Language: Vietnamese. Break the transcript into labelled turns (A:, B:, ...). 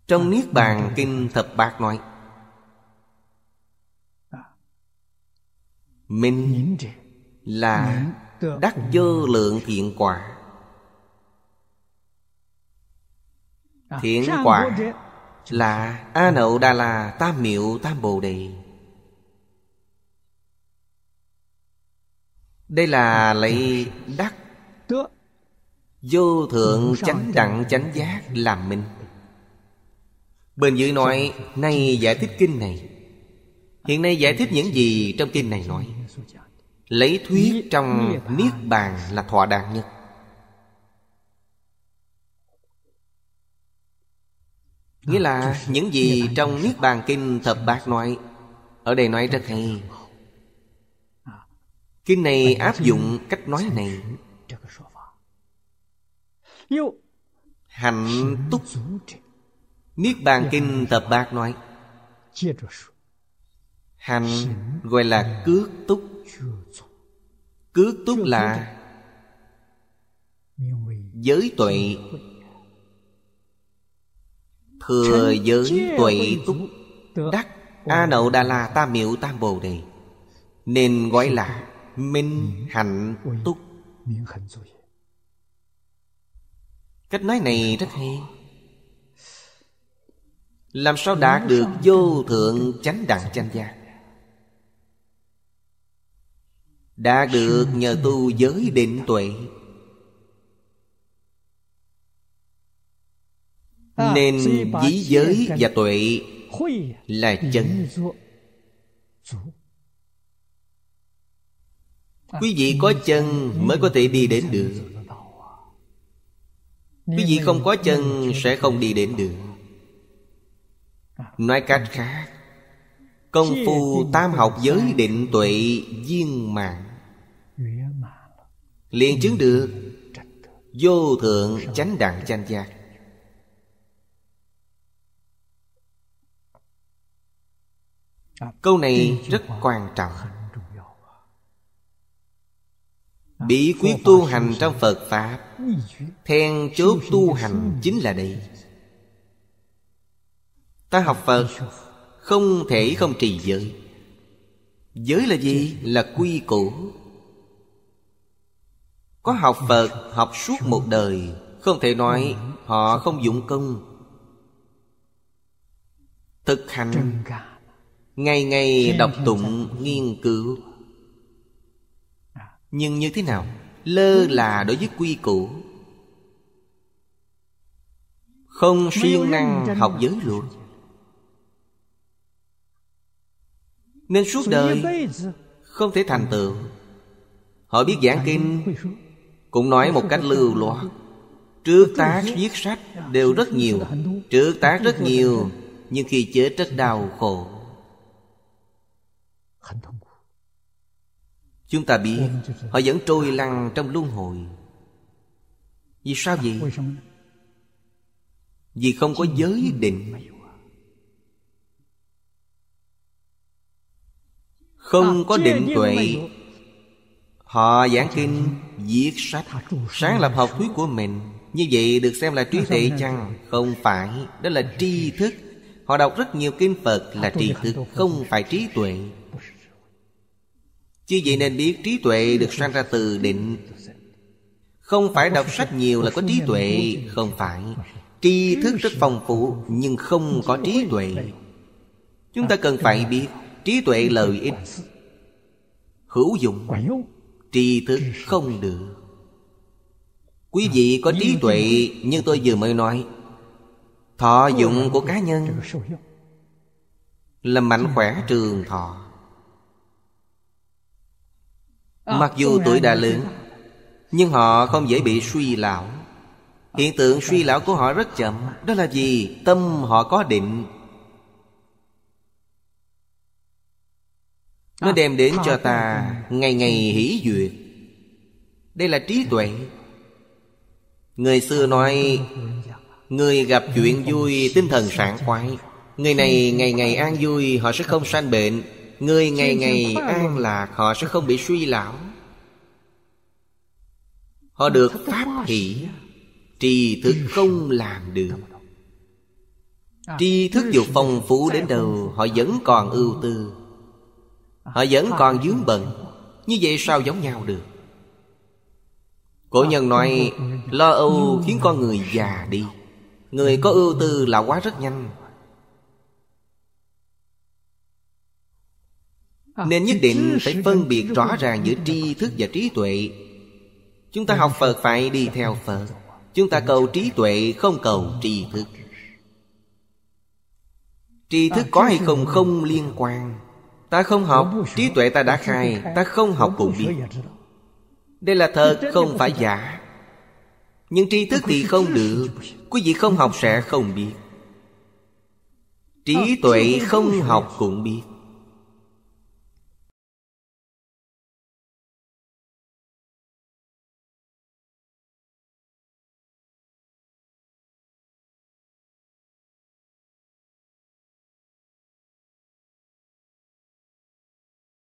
A: Trong Niết Bàn Kinh Thập Bát nói, minh là đắc vô lượng thiện quả. Thiện quả là A Nậu Đà La Tam Miệu Tam Bồ Đề. Đây là lấy đắc vô thượng chánh đẳng chánh giác làm minh. Bên dưới nói nay giải thích kinh này. Hiện nay giải thích những gì trong kinh này nói. Lấy thuyết trong Niết Bàn là thỏa đáng nhất. Nghĩa là những gì trong Niết Bàn Kinh Thập Bát nói, ở đây nói rất hay. Kinh này áp dụng cách nói này, hạnh túc. Niết Bàn Kinh Thập Bát nói, hành gọi là cước túc. Cước túc là giới tuệ. Thừa giới tuệ túc đắc A Nậu Đà La Tam Miệu Tam Bồ Đề, nên gọi là minh hạnh túc. Cách nói này rất hay. Làm sao đạt được vô thượng chánh đẳng chánh giác? Đạt được nhờ tu giới định tuệ. Nên dí giới và tuệ là chân. Quý vị có chân mới có thể đi đến được. Quý vị không có chân sẽ không đi đến được. Nói cách khác, công phu tam học giới định tuệ viên mãn, liền chứng được vô thượng chánh đẳng chánh giác. Câu này rất quan trọng. Bí quyết tu hành trong Phật Pháp, then chốt tu hành chính là đây. Ta học Phật không thể không trì giới. Giới là gì? Là quy củ. Có học Phật học suốt một đời, không thể nói họ không dụng công. Thực hành, ngày ngày đọc tụng nghiên cứu. Nhưng như thế nào? Lơ là đối với quy củ, không siêng năng học giới luật, nên suốt đời không thể thành tựu. Họ biết giảng kinh, cũng nói một cách lưu loát. Trước tác viết sách đều rất nhiều. Trước tác rất nhiều, nhưng khi chết rất đau khổ. Chúng ta biết họ vẫn trôi lăn trong luân hồi. Vì sao vậy? Vì không có giới định, không có định tuệ. Họ giảng kinh, viết sách, sáng lập học thuyết của mình. Như vậy được xem là trí tuệ chăng? Không phải, đó là tri thức. Họ đọc rất nhiều kinh Phật là tri thức, không phải trí tuệ. Chứ vậy nên biết trí tuệ được sanh ra từ định. Không phải đọc sách nhiều là có trí tuệ. Không phải. Tri thức rất phong phú nhưng không có trí tuệ. Chúng ta cần phải biết trí tuệ lợi ích hữu dụng, tri thức không được. Quý vị có trí tuệ, như tôi vừa mới nói, thọ dụng của cá nhân là mạnh khỏe trường thọ. Mặc dù tuổi đã lớn, nhưng họ không dễ bị suy lão. Hiện tượng suy lão của họ rất chậm. Đó là gì? Tâm họ có định. Nó đem đến cho ta ngày ngày hỷ duyệt. Đây là trí tuệ. Người xưa nói, người gặp chuyện vui tinh thần sảng khoái. Người này ngày ngày an vui, họ sẽ không sanh bệnh. Người ngày ngày an lạc, họ sẽ không bị suy lão. Họ được pháp hỷ, trì thức không làm được. Tri thức dù phong phú đến đâu, họ vẫn còn ưu tư, họ vẫn còn vướng bận. Như vậy sao giống nhau được? Cổ nhân nói lo âu khiến con người già đi. Người có ưu tư lão hóa rất nhanh. Nên nhất định phải phân biệt rõ ràng giữa tri thức và trí tuệ. Chúng ta học Phật phải đi theo Phật. Chúng ta cầu trí tuệ, không cầu tri thức. Tri thức có hay không không liên quan. Ta không học, trí tuệ ta đã khai. Ta không học cũng biết. Đây là thật, không phải giả. Nhưng tri thức thì không được. Quý vị không học sẽ không biết. Trí tuệ không học cũng biết.